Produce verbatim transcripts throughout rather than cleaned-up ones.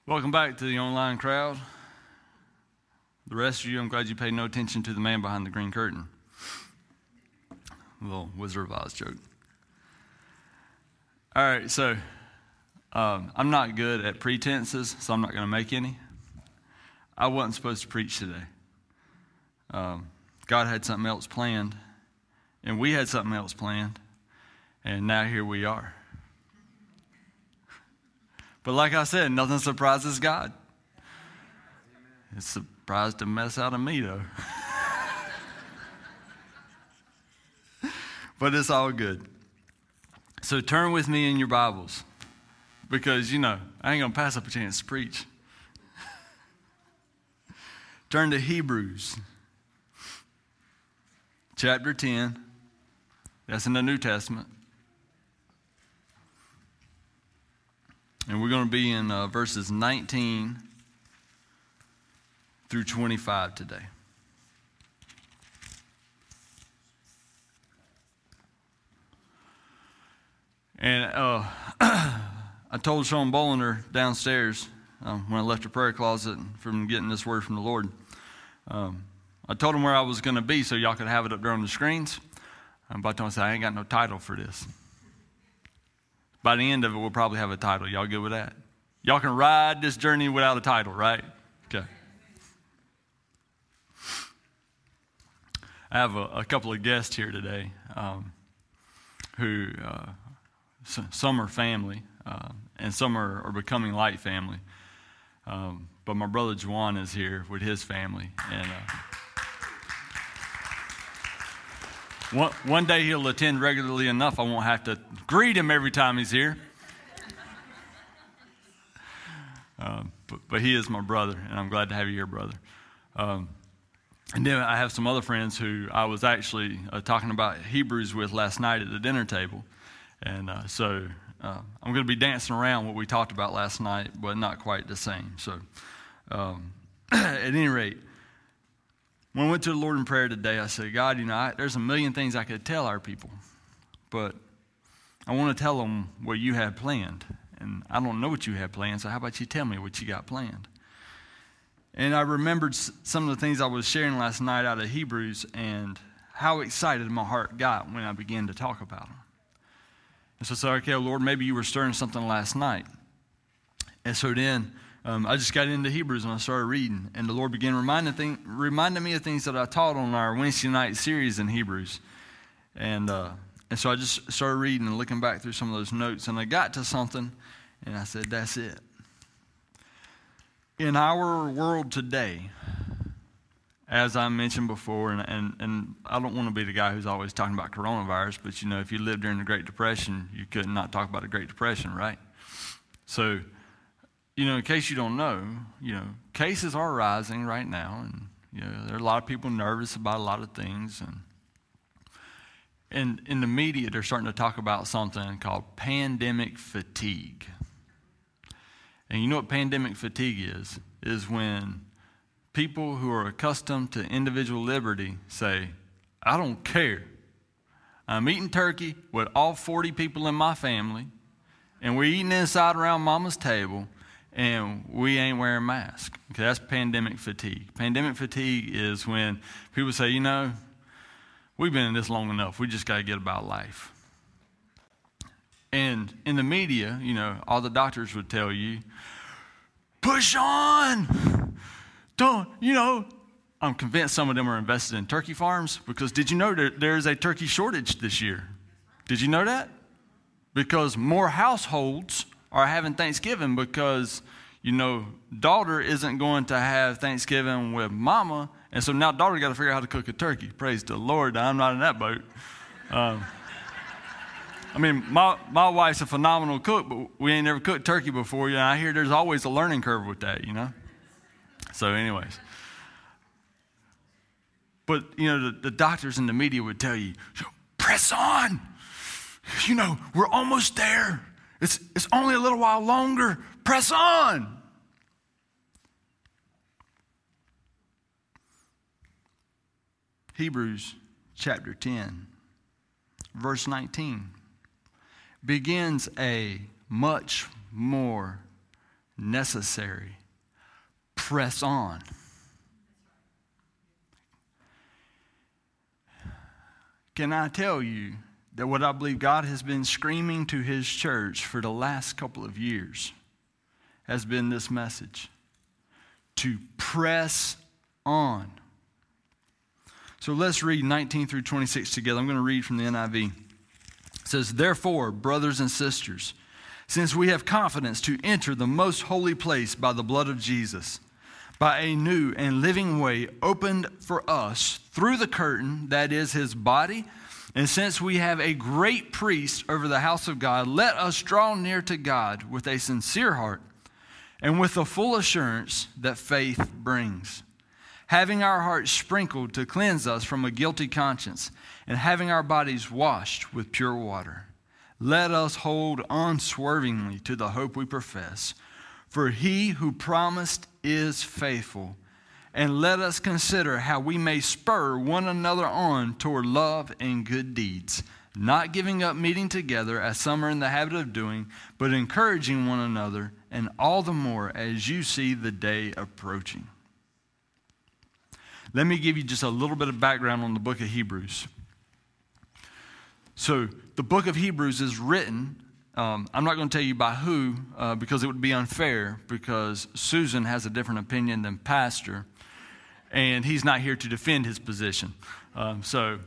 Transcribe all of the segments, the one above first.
Welcome back to the online crowd. The rest of you, I'm glad you paid no attention to the man behind the green curtain. A little Wizard of Oz joke. All right, so um, I'm not good at pretenses, so I'm not going to make any. I wasn't supposed to preach today. Um, God had something else planned, and we had something else planned, and now here we are. But like I said, nothing surprises God. It's surprised to mess out of me, though. But it's all good. So turn with me in your Bibles, because, you know, I ain't going to pass up a chance to preach. Turn to Hebrews chapter ten. That's in the New Testament. And we're going to be in uh, verses nineteen through twenty-five today. And uh, I told Sean Bolinder downstairs um, when I left the prayer closet from getting this word from the Lord, um, I told him where I was going to be so y'all could have it up there on the screens. Um, but I told him, I ain't got no title for this. By the end of it, we'll probably have a title. Y'all good with that? Y'all can ride this journey without a title, right? Okay. I have a, a couple of guests here today um, who, uh, s- some are family, uh, and some are, are becoming like family. Um, but my brother Juan is here with his family. And uh, one, one day he'll attend regularly enough, I won't have to greet him every time he's here. Um, but, but he is my brother, and I'm glad to have you here, brother. Um, and then I have some other friends who I was actually uh, talking about Hebrews with last night at the dinner table. And uh, so uh, I'm going to be dancing around what we talked about last night, but not quite the same. So um, at any rate, when I went to the Lord in prayer today, I said, God, you know, I, there's a million things I could tell our people, but I want to tell them what you have planned. And I don't know what you have planned, so how about you tell me what you got planned? And I remembered some of the things I was sharing last night out of Hebrews and how excited my heart got when I began to talk about them. And so I said, okay, Lord, maybe you were stirring something last night. And so then um, I just got into Hebrews and I started reading. And the Lord began reminding, thing, reminding me of things that I taught on our Wednesday night series in Hebrews. And uh, and so I just started reading and looking back through some of those notes. And I got to something, and I said, that's it. In our world today, as I mentioned before, and, and, and I don't want to be the guy who's always talking about coronavirus, but, you know, if you lived during the Great Depression, you could not talk about the Great Depression, right? So, you know, in case you don't know, you know, cases are rising right now, and, you know, there are a lot of people nervous about a lot of things, and and in the media, they're starting to talk about something called pandemic fatigue. And you know what pandemic fatigue is? Is when people who are accustomed to individual liberty say, I don't care. I'm eating turkey with all forty people in my family, and we're eating inside around mama's table, and we ain't wearing masks. Okay, that's pandemic fatigue. Pandemic fatigue is when people say, you know, we've been in this long enough. We just got to get about life. And in the media, you know, all the doctors would tell you, push on. Don't, you know, I'm convinced some of them are invested in turkey farms because did you know there, there's a turkey shortage this year? Did you know that? Because more households are having Thanksgiving because, you know, daughter isn't going to have Thanksgiving with mama. And so now daughter got to figure out how to cook a turkey. Praise the Lord, I'm not in that boat. Um, I mean, my, my wife's a phenomenal cook, but we ain't never cooked turkey before. And I hear there's always a learning curve with that, you know. So anyways. But, you know, the, the doctors and the media would tell you, press on. You know, we're almost there. It's, it's only a little while longer. Press on. Hebrews chapter ten, verse nineteen, begins a much more necessary. Press on. Can I tell you that what I believe God has been screaming to his church for the last couple of years has been this message: to press on. So let's read nineteen through twenty-six together. I'm going to read from the N I V. It says, "Therefore, brothers and sisters, since we have confidence to enter the most holy place by the blood of Jesus, by a new and living way opened for us through the curtain, that is his body, and since we have a great priest over the house of God, let us draw near to God with a sincere heart and with the full assurance that faith brings, having our hearts sprinkled to cleanse us from a guilty conscience, and having our bodies washed with pure water. Let us hold unswervingly to the hope we profess, for he who promised is faithful. And let us consider how we may spur one another on toward love and good deeds, not giving up meeting together as some are in the habit of doing, but encouraging one another, and all the more as you see the day approaching." Let me give you just a little bit of background on the book of Hebrews. So the book of Hebrews is written, um, I'm not going to tell you by who, uh, because it would be unfair, because Susan has a different opinion than Pastor, and he's not here to defend his position. Um, so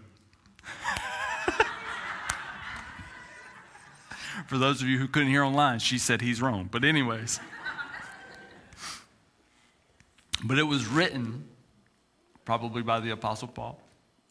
for those of you who couldn't hear online, she said he's wrong. But anyways, but it was written probably by the Apostle Paul.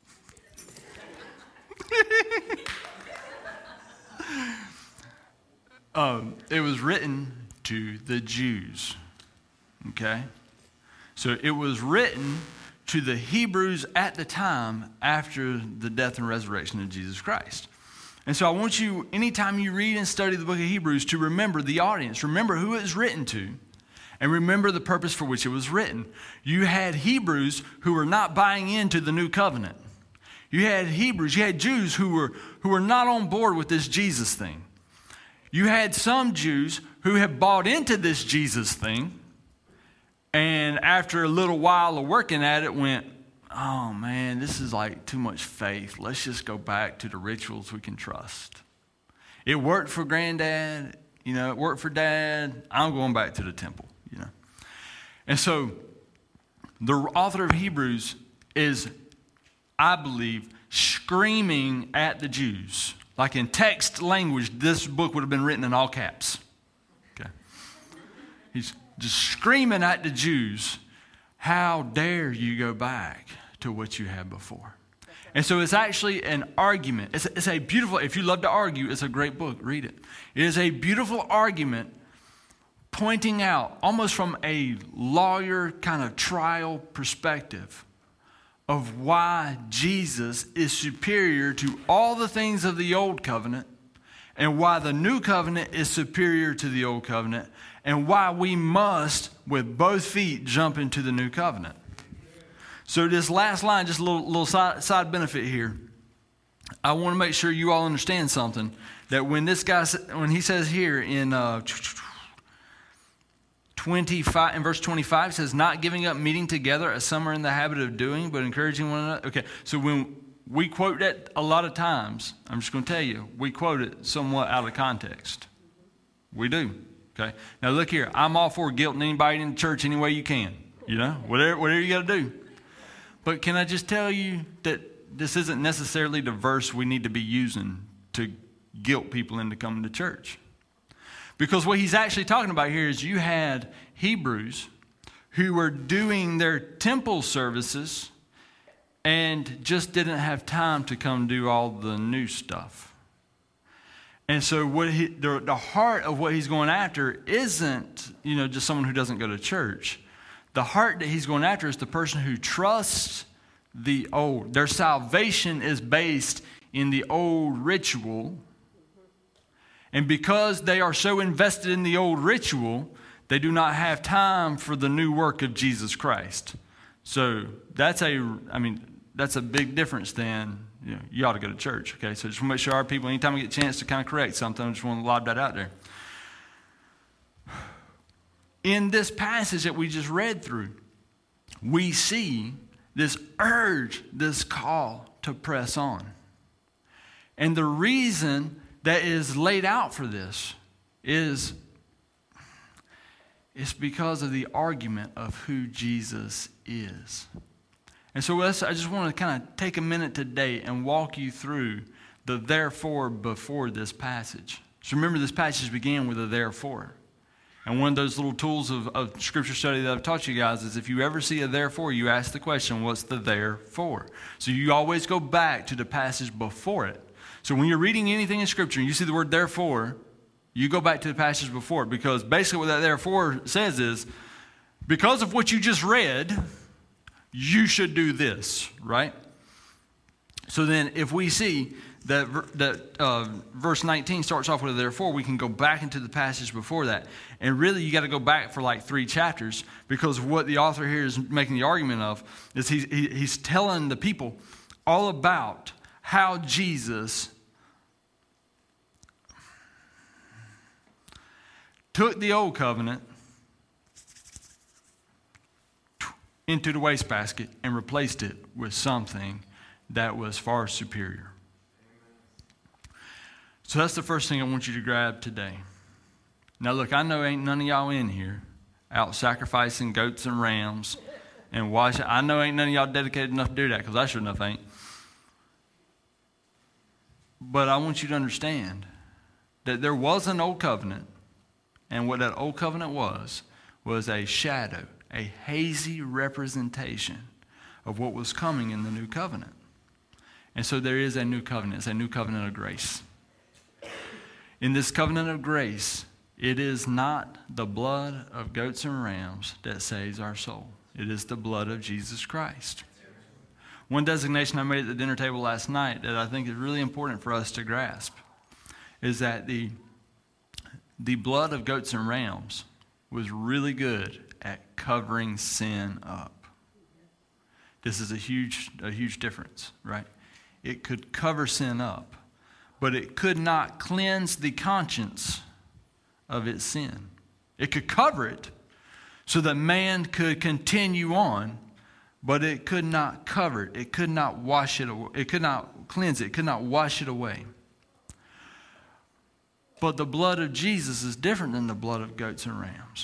um, it was written to the Jews, okay? So it was written to the Hebrews at the time after the death and resurrection of Jesus Christ. And so I want you, anytime you read and study the book of Hebrews, to remember the audience, remember who it was written to, and remember the purpose for which it was written. You had Hebrews who were not buying into the new covenant. You had Hebrews, you had Jews who were who were not on board with this Jesus thing. You had some Jews who had bought into this Jesus thing, and after a little while of working at it went, oh man, this is like too much faith. Let's just go back to the rituals we can trust. It worked for granddad, you know, it worked for dad. I'm going back to the temple, you know. And so the author of Hebrews is, I believe, screaming at the Jews. Like in text language, this book would have been written in all caps. Okay. He's just screaming at the Jews, how dare you go back to what you had before? And so it's actually an argument. It's a, it's a beautiful, if you love to argue, it's a great book. Read it. It is a beautiful argument pointing out, almost from a lawyer kind of trial perspective, of why Jesus is superior to all the things of the old covenant, and why the new covenant is superior to the old covenant, and why we must, with both feet, jump into the new covenant. So this last line, just a little, little side, side benefit here. I want to make sure you all understand something, that when this guy, when he says here in uh, twenty-five, in verse twenty-five, says, not giving up meeting together as some are in the habit of doing, but encouraging one another. Okay, so when we quote that a lot of times, I'm just going to tell you, we quote it somewhat out of context. We do. Okay. Now look here, I'm all for guilting anybody in the church any way you can. You know, whatever, whatever you got to do. But can I just tell you that this isn't necessarily the verse we need to be using to guilt people into coming to church? Because what he's actually talking about here is you had Hebrews who were doing their temple services and just didn't have time to come do all the new stuff. And so what he, the, the heart of what he's going after isn't, you know, just someone who doesn't go to church. The heart that he's going after is the person who trusts the old. Their salvation is based in the old ritual. And because they are so invested in the old ritual, they do not have time for the new work of Jesus Christ. So that's a, I mean, that's a big difference than, you know, you ought to go to church. Okay, so just want to make sure our people, anytime we get a chance to kind of correct something, I just want to lob that out there. in this passage that we just read through, we see this urge, this call to press on. And the reason that is laid out for this is it's because of the argument of who Jesus is. And so let's, I just want to kind of take a minute today and walk you through the therefore before this passage. So remember, this passage began with a therefore. And one of those little tools of, of scripture study that I've taught you guys is if you ever see a therefore, you ask the question, what's the therefore? So you always go back to the passage before it. So when you're reading anything in scripture and you see the word therefore, you go back to the passage before it, because basically what that therefore says is, because of what you just read, you should do this, right? So then if we see that, that uh, verse nineteen starts off with a therefore, we can go back into the passage before that. And really you got to go back for like three chapters, because what the author here is making the argument of is he's, he, he's telling the people all about how Jesus took the old covenant into the wastebasket and replaced it with something that was far superior. So that's the first thing I want you to grab today. Now look, I know ain't none of y'all in here out sacrificing goats and rams and washing. I know ain't none of y'all dedicated enough to do that, because I sure enough ain't. But I want you to understand that there was an old covenant, and what that old covenant was, was a shadow, a hazy representation of what was coming in the new covenant. And so there is a new covenant. It's a new covenant of grace. In this covenant of grace, it is not the blood of goats and rams that saves our soul. It is the blood of Jesus Christ. One designation I made at the dinner table last night that I think is really important for us to grasp is that the, the blood of goats and rams was really good at covering sin up. This is a huge, a huge difference, right? It could cover sin up, but it could not cleanse the conscience of its sin. It could cover it so that man could continue on, but it could not cover it. It could not wash it away. It could not cleanse it. It could not wash it away. But the blood of Jesus is different than the blood of goats and rams.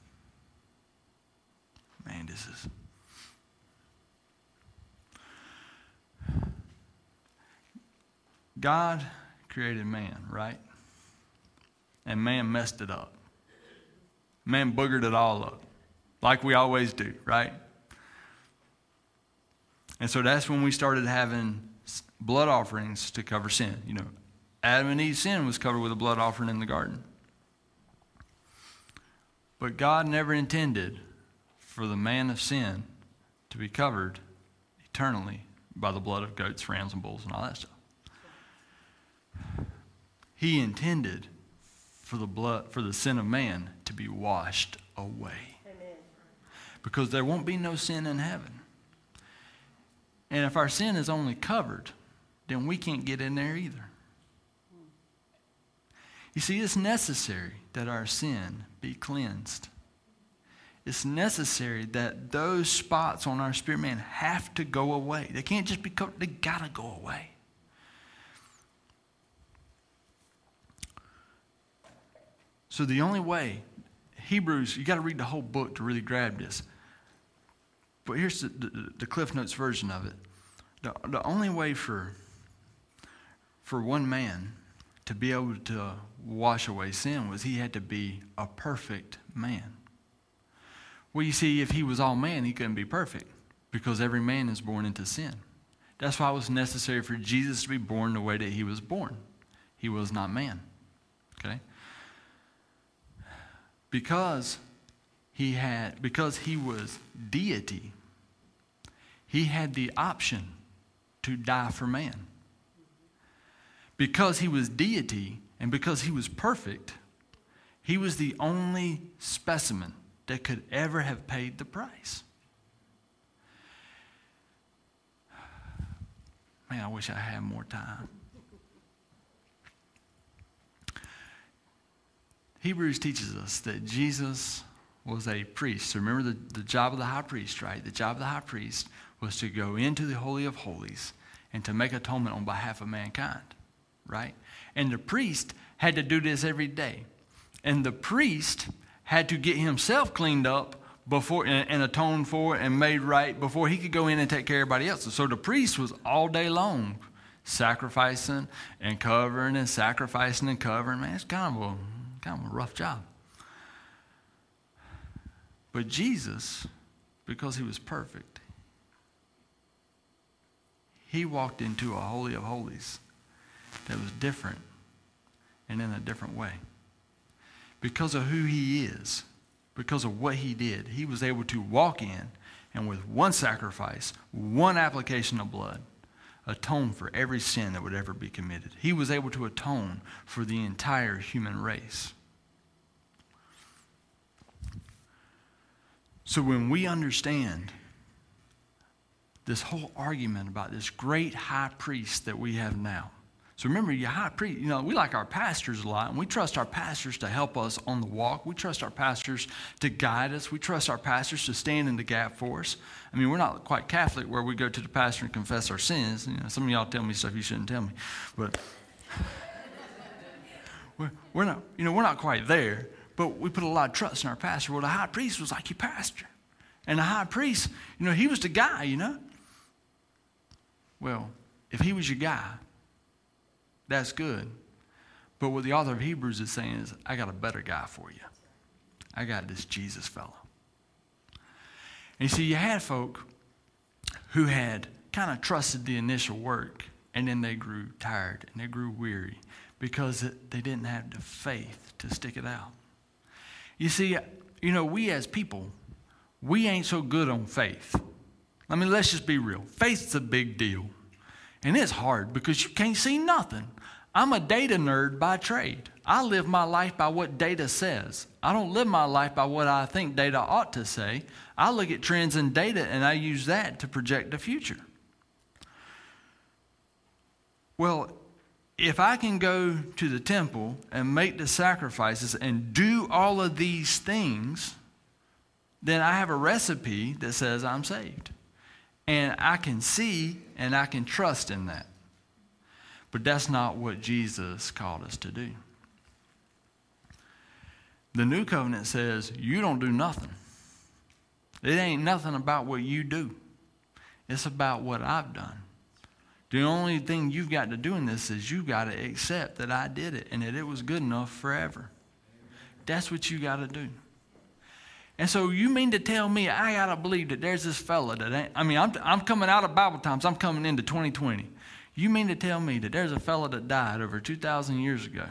Man, this is... God created man, right? And man messed it up. Man boogered it all up, like we always do, right? And so that's when we started having blood offerings to cover sin. You know, Adam and Eve's sin was covered with a blood offering in the garden. But God never intended for the man of sin to be covered eternally by the blood of goats, rams, and bulls and all that stuff. He intended for the blood, for the sin of man to be washed away. Amen. Because there won't be no sin in heaven. And if our sin is only covered, then we can't get in there either. You see, it's necessary that our sin be cleansed. It's necessary that those spots on our spirit man have to go away. They can't just be covered. They got to go away. So the only way, Hebrews, you got to read the whole book to really grab this. But here's the, the, the Cliff Notes version of it. The, the only way for, for one man to be able to wash away sin was he had to be a perfect man. Well, you see, if he was all man, he couldn't be perfect, because every man is born into sin. That's why it was necessary for Jesus to be born the way that he was born. He was not man. Okay? Because he had, because he was deity, he had the option to die for man. Because he was deity and because he was perfect, he was the only specimen that could ever have paid the price. Man, I wish I had more time. Hebrews teaches us that Jesus was a priest. So remember the, the job of the high priest, right? The job of the high priest was to go into the Holy of Holies and to make atonement on behalf of mankind, right? And the priest had to do this every day. And the priest had to get himself cleaned up before and, and atoned for and made right before he could go in and take care of everybody else. So the priest was all day long sacrificing and covering and sacrificing and covering. Man, it's kind of a kind of a rough job. But Jesus, because he was perfect, he walked into a holy of holies that was different and in a different way. Because of who he is, because of what he did, he was able to walk in and with one sacrifice, one application of blood, atone for every sin that would ever be committed. He was able to atone for the entire human race. So when we understand this whole argument about this great high priest that we have now. So remember, your high priest, you know, we like our pastors a lot, and we trust our pastors to help us on the walk. We trust our pastors to guide us. We trust our pastors to stand in the gap for us. I mean, we're not quite Catholic where we go to the pastor and confess our sins. You know, some of y'all tell me stuff you shouldn't tell me. But we're, we're not, you know, we're not quite there. But we put a lot of trust in our pastor. Well, the high priest was like your pastor. And the high priest, you know, he was the guy, you know. Well, if he was your guy, that's good. But what the author of Hebrews is saying is, I got a better guy for you. I got this Jesus fellow. And you see, you had folk who had kind of trusted the initial work, and then they grew tired and they grew weary because it, they didn't have the faith to stick it out. You see, you know, we as people, we ain't so good on faith. I mean, let's just be real. Faith's a big deal. And it's hard because you can't see nothing. I'm a data nerd by trade. I live my life by what data says. I don't live my life by what I think data ought to say. I look at trends in data and I use that to project the future. Well, if I can go to the temple and make the sacrifices and do all of these things, then I have a recipe that says I'm saved. And I can see and I can trust in that. But that's not what Jesus called us to do. The new covenant says you don't do nothing. It ain't nothing about what you do. It's about what I've done. The only thing you've got to do in this is you got to accept that I did it and that it was good enough forever. That's what you got to do. And so you mean to tell me I got to believe that there's this fella that ain't, I mean, I'm, I'm coming out of Bible times. I'm coming into twenty twenty. You mean to tell me that there's a fella that died over two thousand years ago?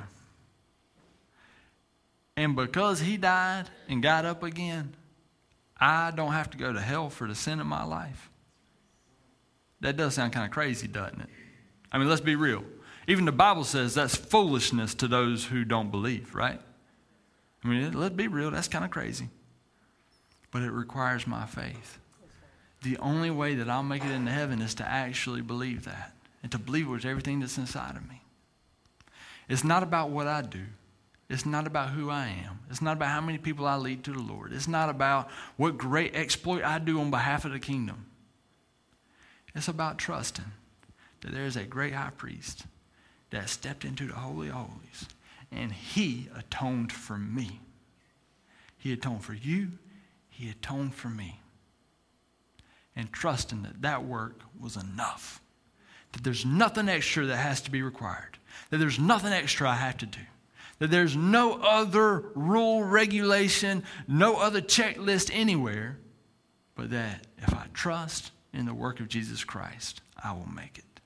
And because he died and got up again, I don't have to go to hell for the sin of my life? That does sound kind of crazy, doesn't it? I mean, let's be real. Even the Bible says that's foolishness to those who don't believe, right? I mean, let's be real. That's kind of crazy. But it requires my faith. The only way that I'll make it into heaven is to actually believe that and to believe it with everything that's inside of me. It's not about what I do. It's not about who I am. It's not about how many people I lead to the Lord. It's not about what great exploit I do on behalf of the kingdom. It's about trusting that there is a great high priest that stepped into the Holy of Holies and he atoned for me. He atoned for you. He atoned for me. And trusting that that work was enough. That there's nothing extra that has to be required. That there's nothing extra I have to do. That there's no other rule, regulation, no other checklist anywhere. But that if I trust in the work of Jesus Christ, I will make it.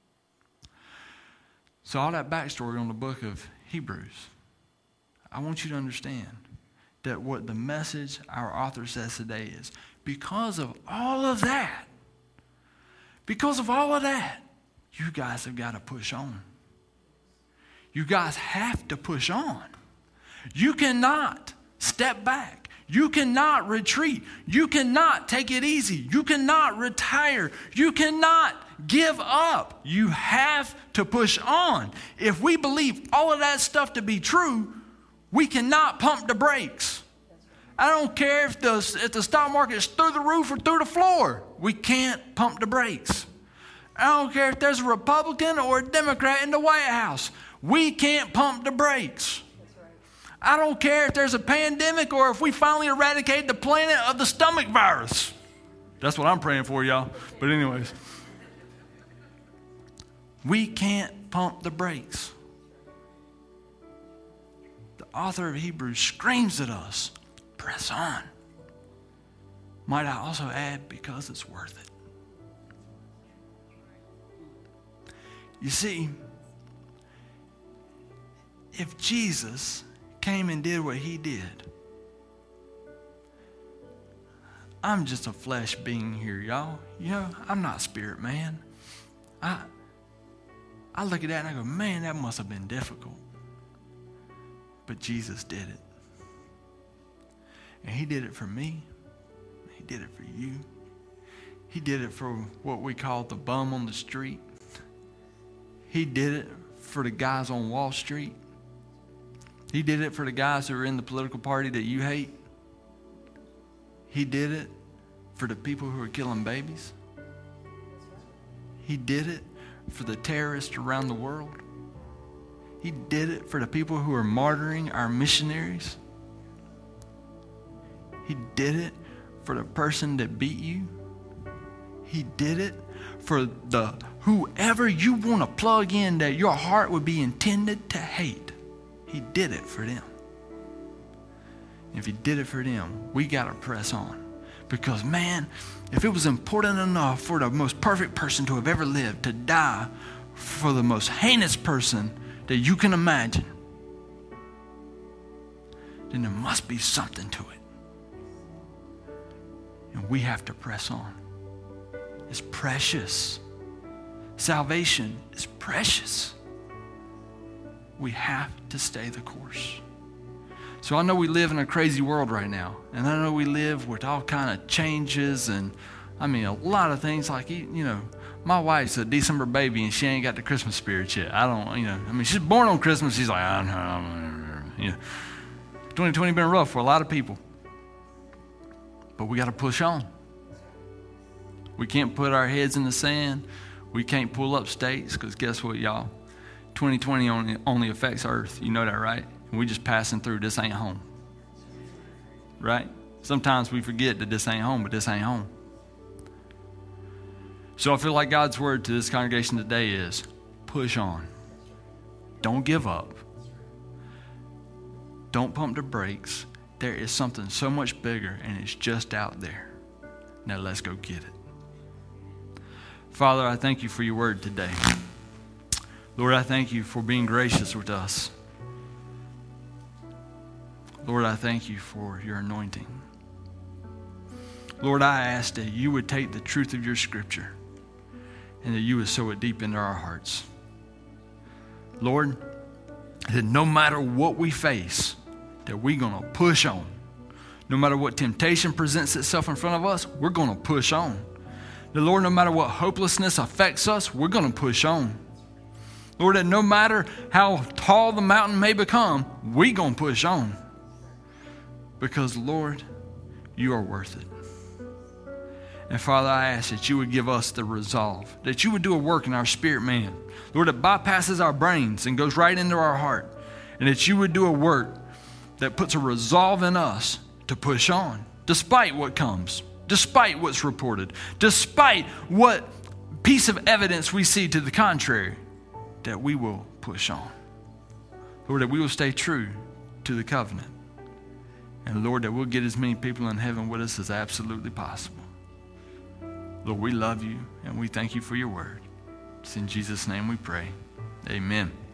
So all that backstory on the book of Hebrews, I want you to understand that what the message our author says today is, because of all of that, because of all of that, you guys have got to push on. You guys have to push on. You cannot step back. You cannot retreat. You cannot take it easy. You cannot retire. You cannot give up. You have to push on. If we believe all of that stuff to be true, we cannot pump the brakes. I don't care if the, if the stock market is through the roof or through the floor. We can't pump the brakes. I don't care if there's a Republican or a Democrat in the White House. We can't pump the brakes. I don't care if there's a pandemic or if we finally eradicate the planet of the stomach virus. That's what I'm praying for, y'all. But anyways, we can't pump the brakes. The author of Hebrews screams at us, press on. Might I also add, because it's worth it. You see, if Jesus came and did what he did, I'm just a flesh being here, y'all. You know, I'm not spirit man. I I look at that and I go, man, that must have been difficult. But Jesus did it. And he did it for me. He did it for you. He did it for what we call the bum on the street. He did it for the guys on Wall Street. He did it for the guys who are in the political party that you hate. He did it for the people who are killing babies. He did it for the terrorists around the world. He did it for the people who are martyring our missionaries. He did it for the person that beat you. He did it for the whoever you want to plug in that your heart would be intended to hate. He did it for them. If he did it for them, we got to press on. Because, man, if it was important enough for the most perfect person to have ever lived to die for the most heinous person that you can imagine, then there must be something to it. And we have to press on. It's precious. Salvation is precious. We have to stay the course. So I know we live in a crazy world right now. And I know we live with all kind of changes and, I mean, a lot of things like, you know, my wife's a December baby and she ain't got the Christmas spirit yet. I don't, you know, I mean, she's born on Christmas. She's like, I don't know. You know, twenty twenty been rough for a lot of people. But we got to push on. We can't put our heads in the sand. We can't pull up stakes because guess what, y'all? twenty twenty only, only affects Earth. You know that, right? And we just passing through. This ain't home. Right? Sometimes we forget that this ain't home, but this ain't home. So I feel like God's word to this congregation today is push on. Don't give up. Don't pump the brakes. There is something so much bigger, and it's just out there. Now let's go get it. Father, I thank you for your word today. Lord, I thank you for being gracious with us. Lord, I thank you for your anointing. Lord, I ask that you would take the truth of your scripture and that you would sow it deep into our hearts. Lord, that no matter what we face, that we're going to push on. No matter what temptation presents itself in front of us, we're going to push on. The Lord, no matter what hopelessness affects us, we're going to push on. Lord, that no matter how tall the mountain may become, we're going to push on. Because, Lord, you are worth it. And Father, I ask that you would give us the resolve, that you would do a work in our spirit man, Lord, that bypasses our brains and goes right into our heart, and that you would do a work that puts a resolve in us to push on, despite what comes, despite what's reported, despite what piece of evidence we see to the contrary, that we will push on. Lord, that we will stay true to the covenant. And Lord, that we'll get as many people in heaven with us as absolutely possible. Lord, we love you and we thank you for your word. It's in Jesus' name we pray. Amen.